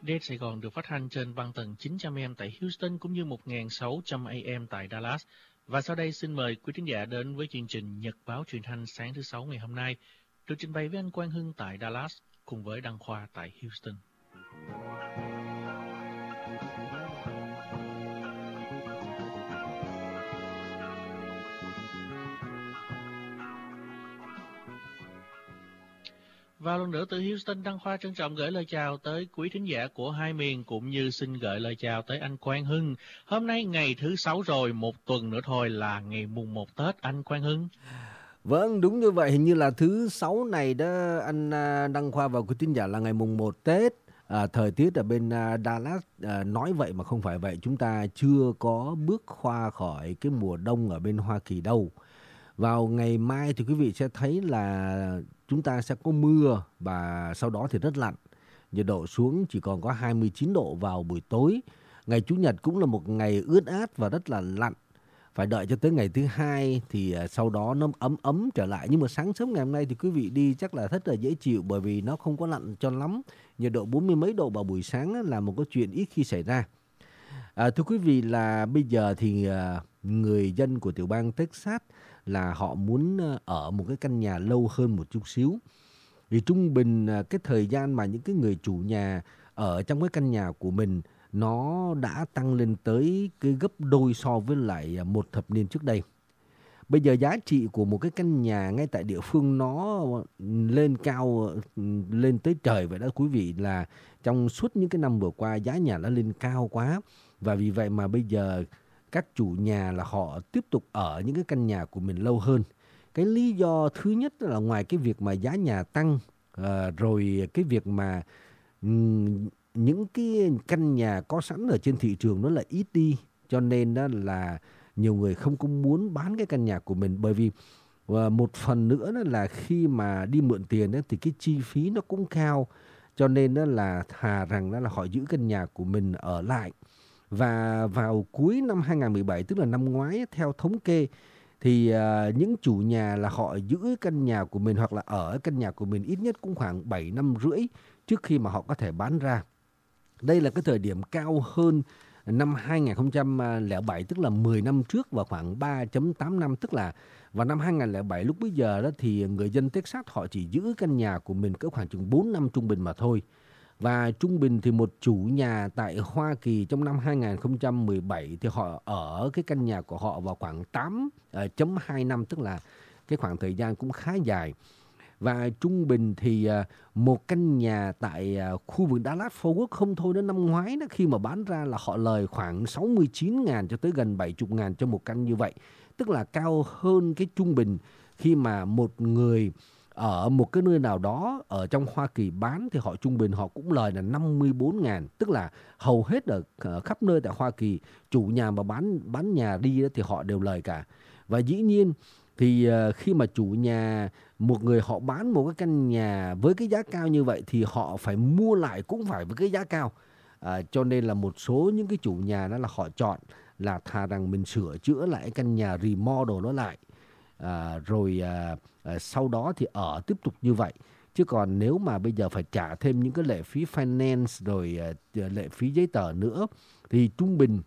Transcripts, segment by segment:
Đài Sài Gòn được phát thanh trên băng tần 900 AM tại Houston cũng như 1600 AM tại Dallas. Và sau đây xin mời quý thính giả đến với chương trình Nhật báo truyền thanh sáng thứ Sáu ngày hôm nay, được trình bày với anh Quang Hưng tại Dallas cùng với Đăng Khoa tại Houston. Và lần nữa từ Houston, Đăng Khoa trân trọng gửi lời chào tới quý thính giả của hai miền, cũng như xin gửi lời chào tới anh Quang Hưng. Hôm nay ngày thứ Sáu rồi, một tuần nữa thôi là ngày mùng 1 Tết, anh Quang Hưng. Vâng, đúng như vậy, hình như là thứ Sáu này đó anh Đăng Khoa và quý thính giả là ngày mùng 1 Tết. Thời tiết ở bên Dallas nói vậy mà không phải vậy, chúng ta chưa có bước qua khỏi cái mùa đông ở bên Hoa Kỳ đâu. Vào ngày mai thì quý vị sẽ thấy là chúng ta sẽ có mưa và sau đó thì rất lạnh. Nhiệt độ xuống chỉ còn có 29 độ vào buổi tối. Ngày Chủ nhật cũng là một ngày ướt át và rất là lạnh. Phải đợi cho tới ngày thứ Hai thì sau đó nó ấm trở lại. Nhưng mà sáng sớm ngày hôm nay thì quý vị đi chắc là rất là dễ chịu, bởi vì nó không có lạnh cho lắm. Nhiệt độ 40 mấy độ vào buổi sáng là một cái chuyện ít khi xảy ra. Thưa quý vị, là bây giờ thì người dân của tiểu bang Texas là họ muốn ở một cái căn nhà lâu hơn một chút xíu. Vì trung bình cái thời gian mà những cái người chủ nhà ở trong cái căn nhà của mình nó đã tăng lên tới cái gấp đôi so với lại một thập niên trước đây. Bây giờ giá trị của một cái căn nhà ngay tại địa phương nó lên cao, lên tới trời vậy đó quý vị, là trong suốt những cái năm vừa qua giá nhà nó lên cao quá. Và vì vậy mà bây giờ các chủ nhà là họ tiếp tục ở những cái căn nhà của mình lâu hơn. Cái lý do thứ nhất là ngoài cái việc mà giá nhà tăng, rồi cái việc mà những cái căn nhà có sẵn ở trên thị trường nó là ít đi, cho nên đó là nhiều người không có muốn bán cái căn nhà của mình. Bởi vì một phần nữa đó là khi mà đi mượn tiền đó, thì cái chi phí nó cũng cao, cho nên đó là thà rằng đó là họ giữ căn nhà của mình ở lại. Và vào cuối năm 2017, tức là năm ngoái, theo thống kê thì những chủ nhà là họ giữ căn nhà của mình hoặc là ở căn nhà của mình ít nhất cũng khoảng 7 năm rưỡi trước khi mà họ có thể bán ra. Đây là cái thời điểm cao hơn năm 2007, tức là 10 năm trước, và khoảng 3.8 năm, tức là vào năm 2007 lúc bấy giờ đó thì người dân Texas họ chỉ giữ căn nhà của mình cỡ khoảng chừng 4 năm trung bình mà thôi. Và trung bình thì một chủ nhà tại Hoa Kỳ trong năm 2017 thì họ ở cái căn nhà của họ vào khoảng 8.2 năm, tức là cái khoảng thời gian cũng khá dài. Và trung bình thì một căn nhà tại khu vực Dallas-Fort Worth không thôi, đến năm ngoái đó, khi mà bán ra là họ lời khoảng 69.000 cho tới gần 70.000 cho một căn như vậy. Tức là cao hơn cái trung bình khi mà một người ở một cái nơi nào đó ở trong Hoa Kỳ bán thì họ trung bình họ cũng lời là 54.000. Tức là hầu hết ở khắp nơi tại Hoa Kỳ, chủ nhà mà bán nhà đi đó thì họ đều lời cả. Và dĩ nhiên thì khi mà chủ nhà, một người họ bán một cái căn nhà với cái giá cao như vậy thì họ phải mua lại cũng phải với cái giá cao. Cho nên là một số những cái chủ nhà đó là họ chọn là thà rằng mình sửa chữa lại căn nhà, remodel nó lại, rồi sau đó thì ở tiếp tục như vậy. Chứ còn nếu mà bây giờ phải trả thêm những cái lệ phí finance rồi lệ phí giấy tờ nữa thì trung bình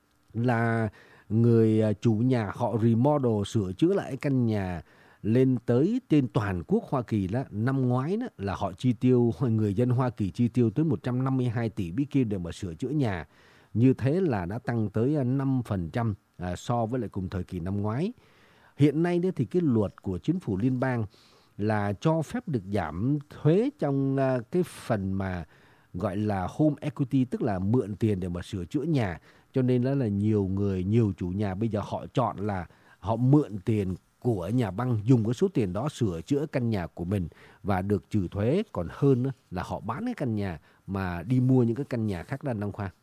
là người chủ nhà họ remodel, sửa chữa lại căn nhà lên tới trên toàn quốc Hoa Kỳ đó, năm ngoái đó là họ chi tiêu, người dân Hoa Kỳ chi tiêu tới 152 tỷ BQ để mà sửa chữa nhà. Như thế là đã tăng tới 5% so với lại cùng thời kỳ năm ngoái. Hiện nay đó thì cái luật của chính phủ liên bang là cho phép được giảm thuế trong cái phần mà gọi là home equity, tức là mượn tiền để mà sửa chữa nhà. Cho nên đó là nhiều chủ nhà bây giờ họ chọn là họ mượn tiền của nhà băng, dùng cái số tiền đó sửa chữa căn nhà của mình và được trừ thuế, còn hơn là họ bán cái căn nhà mà đi mua những cái căn nhà khác. Đăng Khoa.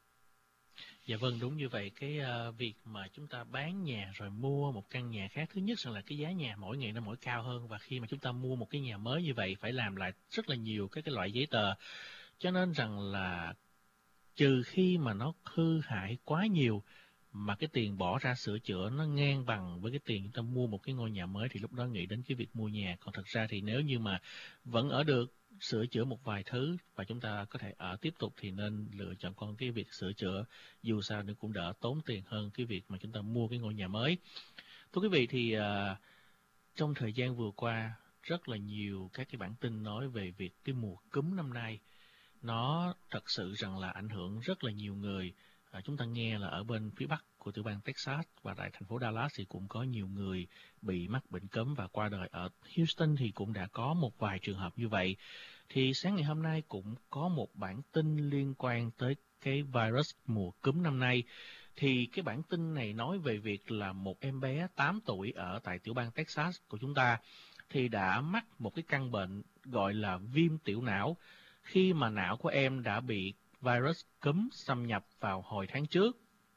Dạ vâng, đúng như vậy. Cái việc mà chúng ta bán nhà rồi mua một căn nhà khác, thứ nhất là cái giá nhà mỗi ngày nó mỗi cao hơn, và khi mà chúng ta mua một cái nhà mới như vậy phải làm lại rất là nhiều cái loại giấy tờ, cho nên rằng là trừ khi mà nó hư hại quá nhiều mà cái tiền bỏ ra sửa chữa nó ngang bằng với cái tiền chúng ta mua một cái ngôi nhà mới, thì lúc đó nghĩ đến cái việc mua nhà. Còn thật ra thì nếu như mà vẫn ở được, sửa chữa một vài thứ và chúng ta có thể ở tiếp tục thì nên lựa chọn con cái việc sửa chữa, dù sao nó cũng đỡ tốn tiền hơn cái việc mà chúng ta mua cái ngôi nhà mới. Thưa quý vị, thì trong thời gian vừa qua rất là nhiều các cái bản tin nói về việc cái mùa cúm năm nay nó thật sự rằng là ảnh hưởng rất là nhiều người. Chúng ta nghe là ở bên phía bắc của tiểu bang Texas và tại thành phố Dallas thì cũng có nhiều người bị mắc bệnh cúm và qua đời. Ở Houston thì cũng đã có một vài trường hợp như vậy. Thì sáng ngày hôm nay cũng có một bản tin liên quan tới cái virus mùa cúm năm nay. Thì cái bản tin này nói về việc là một em bé 8 tuổi ở tại tiểu bang Texas của chúng ta thì đã mắc một cái căn bệnh gọi là viêm tiểu não, khi mà não của em đã bị virus cúm xâm nhập vào hồi tháng trước.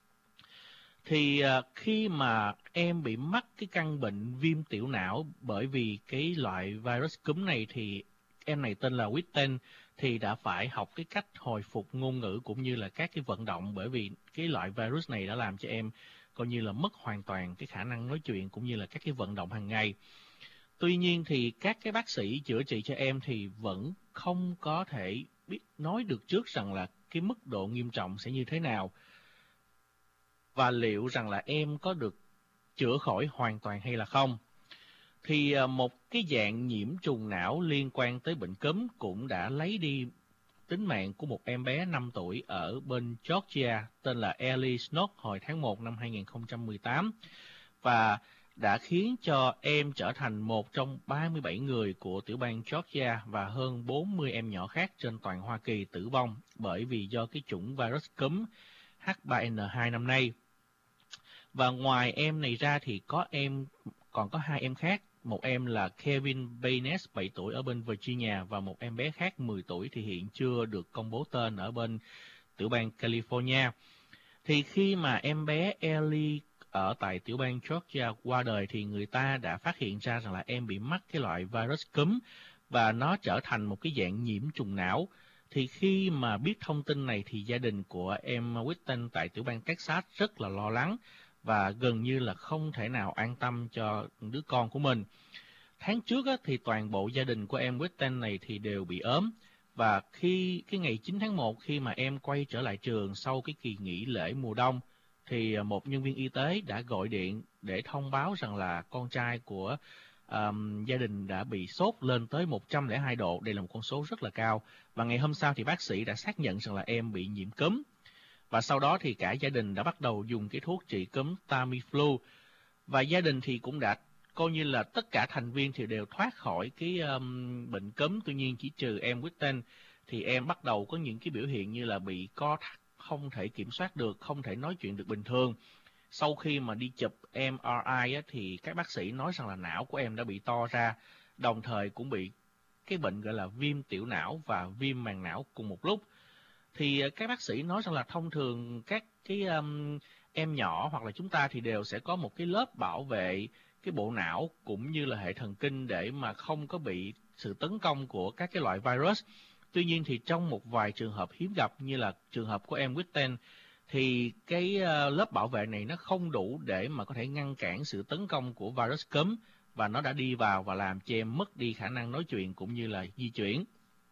Thì khi mà em bị mắc cái căn bệnh viêm tiểu não bởi vì cái loại virus cúm này, thì em này tên là Witten thì đã phải học cái cách hồi phục ngôn ngữ cũng như là các cái vận động, bởi vì cái loại virus này đã làm cho em coi như là mất hoàn toàn cái khả năng nói chuyện cũng như là các cái vận động hàng ngày. Tuy nhiên thì các cái bác sĩ chữa trị cho em thì vẫn không có thể biết nói được trước rằng là cái mức độ nghiêm trọng sẽ như thế nào và liệu rằng là em có được chữa khỏi hoàn toàn hay là không. Thì một cái dạng nhiễm trùng não liên quan tới bệnh cúm cũng đã lấy đi tính mạng của một em bé 5 tuổi ở bên Georgia tên là Ellie Snook hồi tháng 1 năm 2018 và đã khiến cho em trở thành một trong 37 người của tiểu bang Georgia và hơn 40 em nhỏ khác trên toàn Hoa Kỳ tử vong bởi vì do cái chủng virus cúm H3N2 năm nay. Và ngoài em này ra thì còn có 2 em khác. Một em là Kevin Baynes 7 tuổi ở bên Virginia và một em bé khác 10 tuổi thì hiện chưa được công bố tên ở bên tiểu bang California. Thì khi mà em bé Ellie ở tại tiểu bang Georgia qua đời thì người ta đã phát hiện ra rằng là em bị mắc cái loại virus cúm và nó trở thành một cái dạng nhiễm trùng não. Thì khi mà biết thông tin này thì gia đình của em Witten tại tiểu bang Texas rất là lo lắng và gần như là không thể nào an tâm cho đứa con của mình. Tháng trước thì toàn bộ gia đình của em Witten này thì đều bị ốm. Và khi cái ngày 9 tháng 1 khi mà em quay trở lại trường sau cái kỳ nghỉ lễ mùa đông thì một nhân viên y tế đã gọi điện để thông báo rằng là con trai của gia đình đã bị sốt lên tới 102 độ. Đây là một con số rất là cao. Và ngày hôm sau thì bác sĩ đã xác nhận rằng là em bị nhiễm cúm. Và sau đó thì cả gia đình đã bắt đầu dùng cái thuốc trị cúm Tamiflu. Và gia đình thì cũng đã coi như là tất cả thành viên thì đều thoát khỏi cái bệnh cúm. Tuy nhiên chỉ trừ em Witten thì em bắt đầu có những cái biểu hiện như là bị co thắt, không thể kiểm soát được, không thể nói chuyện được bình thường. Sau khi mà đi chụp MRI thì các bác sĩ nói rằng là não của em đã bị to ra, đồng thời cũng bị cái bệnh gọi là viêm tiểu não và viêm màng não cùng một lúc. Thì các bác sĩ nói rằng là thông thường các cái em nhỏ hoặc là chúng ta thì đều sẽ có một cái lớp bảo vệ cái bộ não cũng như là hệ thần kinh để mà không có bị sự tấn công của các cái loại virus. Tuy nhiên thì trong một vài trường hợp hiếm gặp như là trường hợp của em Witten thì cái lớp bảo vệ này nó không đủ để mà có thể ngăn cản sự tấn công của virus cúm và nó đã đi vào và làm cho em mất đi khả năng nói chuyện cũng như là di chuyển.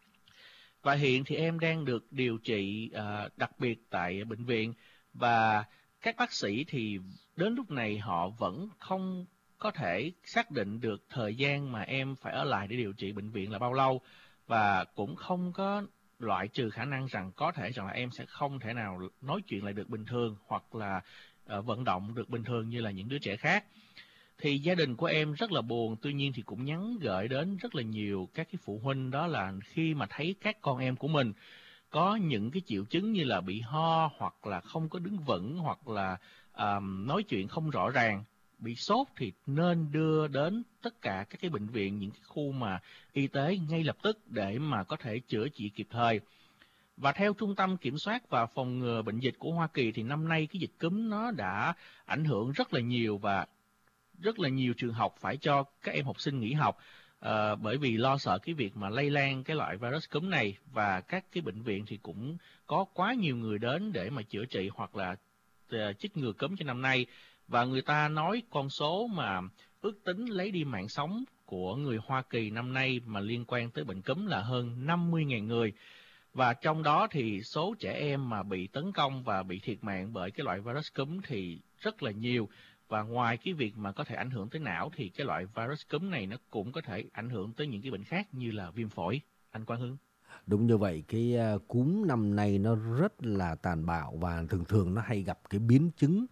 Và hiện thì em đang được điều trị đặc biệt tại bệnh viện và các bác sĩ thì đến lúc này họ vẫn không có thể xác định được thời gian mà em phải ở lại để điều trị bệnh viện là bao lâu và cũng không có loại trừ khả năng rằng có thể rằng là em sẽ không thể nào nói chuyện lại được bình thường hoặc là vận động được bình thường như là những đứa trẻ khác. Thì gia đình của em rất là buồn, tuy nhiên thì cũng nhắn gửi đến rất là nhiều các cái phụ huynh, đó là khi mà thấy các con em của mình có những cái triệu chứng như là bị ho hoặc là không có đứng vững hoặc là nói chuyện không rõ ràng, bị sốt thì nên đưa đến tất cả các cái bệnh viện, những cái khu mà y tế ngay lập tức để mà có thể chữa trị kịp thời. Và theo Trung tâm Kiểm soát và Phòng ngừa Bệnh dịch của Hoa Kỳ thì năm nay cái dịch cúm nó đã ảnh hưởng rất là nhiều và rất là nhiều trường học phải cho các em học sinh nghỉ học bởi vì lo sợ cái việc mà lây lan cái loại virus cúm này, và các cái bệnh viện thì cũng có quá nhiều người đến để mà chữa trị hoặc là chích ngừa cúm cho năm nay. Và người ta nói con số mà ước tính lấy đi mạng sống của người Hoa Kỳ năm nay mà liên quan tới bệnh cúm là hơn 50.000 người. Và trong đó thì số trẻ em mà bị tấn công và bị thiệt mạng bởi cái loại virus cúm thì rất là nhiều. Và ngoài cái việc mà có thể ảnh hưởng tới não thì cái loại virus cúm này nó cũng có thể ảnh hưởng tới những cái bệnh khác như là viêm phổi. Anh Quang Hưng. Đúng như vậy, cái cúm năm nay nó rất là tàn bạo và thường thường nó hay gặp cái biến chứng.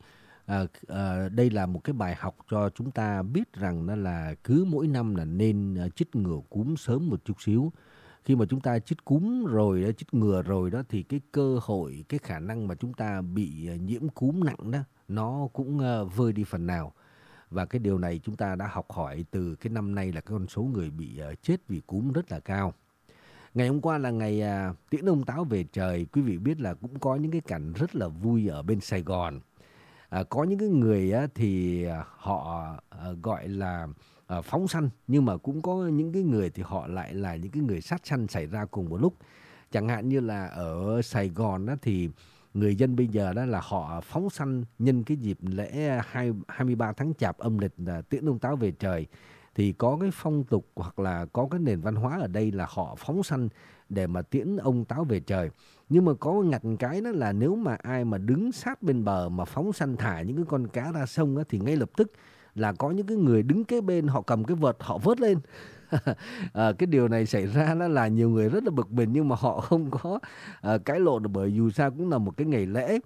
Đây là một cái bài học cho chúng ta biết rằng nó là cứ mỗi năm là nên chích ngừa cúm sớm một chút xíu. Khi mà chúng ta chích cúm rồi, chích ngừa rồi đó thì cái cơ hội, cái khả năng mà chúng ta bị nhiễm cúm nặng đó nó cũng vơi đi phần nào. Và cái điều này chúng ta đã học hỏi từ cái năm nay là cái con số người bị chết vì cúm rất là cao. Ngày hôm qua là ngày tiễn ông Táo về trời, quý vị biết là cũng có những cái cảnh rất là vui ở bên Sài Gòn. Có những cái người thì họ gọi là phóng săn, nhưng mà cũng có những cái người thì họ lại là những cái người sát săn xảy ra cùng một lúc. Chẳng hạn như là ở Sài Gòn thì người dân bây giờ đó là họ phóng săn nhân cái dịp lễ 23 tháng Chạp âm lịch là tiễn ông Táo về trời. Thì có cái phong tục hoặc là có cái nền văn hóa ở đây là họ phóng săn để mà tiễn ông Táo về trời. Nhưng mà có ngặt cái đó là nếu mà ai mà đứng sát bên bờ mà phóng săn thả những cái con cá ra sông á, thì ngay lập tức là có những cái người đứng kế bên họ cầm cái vợt họ vớt lên. Cái điều này xảy ra đó là nhiều người rất là bực mình nhưng mà họ không có cãi lộn được, bởi dù sao cũng là một cái ngày lễ.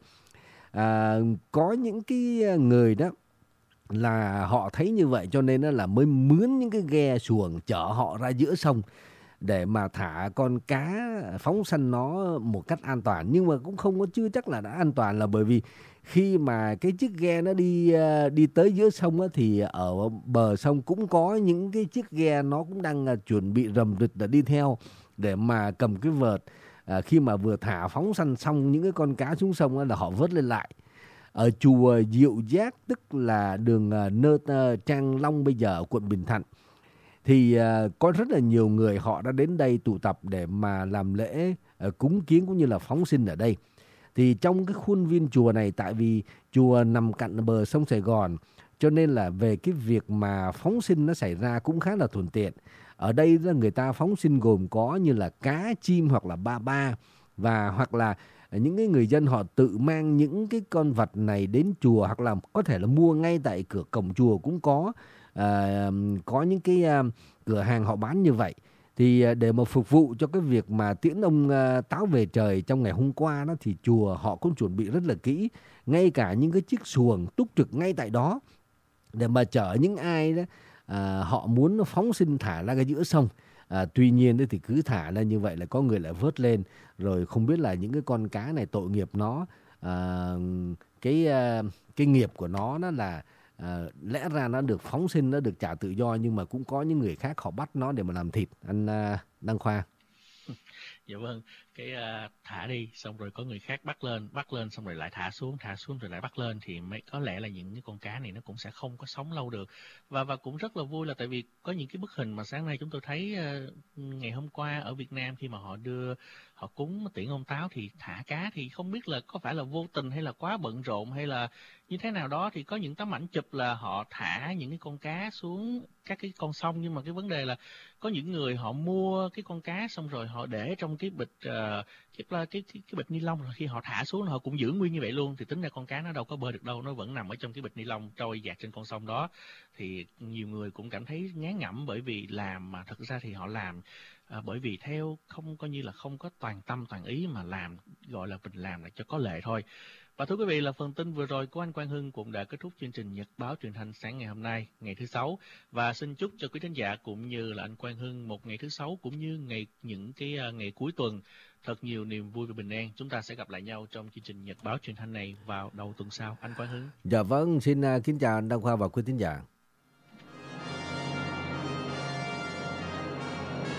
Có những cái người đó là họ thấy như vậy cho nên là mới mướn những cái ghe xuồng chở họ ra giữa sông để mà thả con cá phóng săn nó một cách an toàn. Nhưng mà cũng không có chưa chắc là đã an toàn, là bởi vì khi mà cái chiếc ghe nó đi tới giữa sông á, thì ở bờ sông cũng có những cái chiếc ghe nó cũng đang chuẩn bị rầm rịch để đi theo để mà cầm cái vợt. Khi mà vừa thả phóng săn xong những cái con cá xuống sông á, là họ vớt lên lại. Ở chùa Diệu Giác, tức là đường Nơ Trang Long bây giờ ở quận Bình Thạnh, thì có rất là nhiều người họ đã đến đây tụ tập để mà làm lễ cúng kiến cũng như là phóng sinh ở đây. Thì trong cái khuôn viên chùa này, tại vì chùa nằm cạnh bờ sông Sài Gòn, cho nên là về cái việc mà phóng sinh nó xảy ra cũng khá là thuận tiện. Ở đây người ta phóng sinh gồm có như là cá, chim hoặc là ba, và hoặc là những cái người dân họ tự mang những cái con vật này đến chùa, hoặc là có thể là mua ngay tại cửa cổng chùa cũng có những cái cửa hàng họ bán như vậy. Thì để mà phục vụ cho cái việc mà tiễn ông Táo về trời trong ngày hôm qua đó, thì chùa họ cũng chuẩn bị rất là kỹ, ngay cả những cái chiếc xuồng túc trực ngay tại đó để mà chở những ai đó họ muốn phóng sinh thả ra cái giữa sông. Tuy nhiên thì cứ thả ra như vậy là có người lại vớt lên, rồi không biết là những cái con cá này tội nghiệp nó, cái nghiệp của nó là lẽ ra nó được phóng sinh, nó được trả tự do, nhưng mà cũng có những người khác họ bắt nó để mà làm thịt. Anh Đăng Khoa. Dạ vâng, cái thả đi xong rồi có người khác bắt lên xong rồi lại thả xuống rồi lại bắt lên, thì có lẽ là những cái con cá này nó cũng sẽ không có sống lâu được. Và cũng rất là vui là tại vì có những cái bức hình mà sáng nay chúng tôi thấy ngày hôm qua ở Việt Nam, khi mà họ cúng tiễn ông Táo thì thả cá, thì không biết là có phải là vô tình hay là quá bận rộn hay là như thế nào đó, thì có những tấm ảnh chụp là họ thả những cái con cá xuống các cái con sông, nhưng mà cái vấn đề là có những người họ mua cái con cá xong rồi họ để trong cái bịch cái bịch ni lông, rồi khi họ thả xuống họ cũng giữ nguyên như vậy luôn, thì tính ra con cá nó đâu có bơi được đâu, nó vẫn nằm ở trong cái bịch ni lông trôi dạt trên con sông đó. Thì nhiều người cũng cảm thấy ngán ngẩm, bởi vì làm mà thực ra thì họ làm bởi vì theo không coi như là không có toàn tâm toàn ý, mà làm gọi là mình làm là cho có lệ thôi. Và thưa quý vị, là phần tin vừa rồi của anh Quang Hưng cũng đã kết thúc chương trình Nhật báo truyền thanh sáng ngày hôm nay, ngày thứ Sáu. Và xin chúc cho quý thính giả cũng như là anh Quang Hưng một ngày thứ Sáu cũng như những cái ngày cuối tuần thật nhiều niềm vui và bình an. Chúng ta sẽ gặp lại nhau trong chương trình Nhật báo truyền thanh này vào đầu tuần sau. Anh Quang Hưng. Dạ vâng, xin kính chào anh Đăng Khoa và quý thính giả.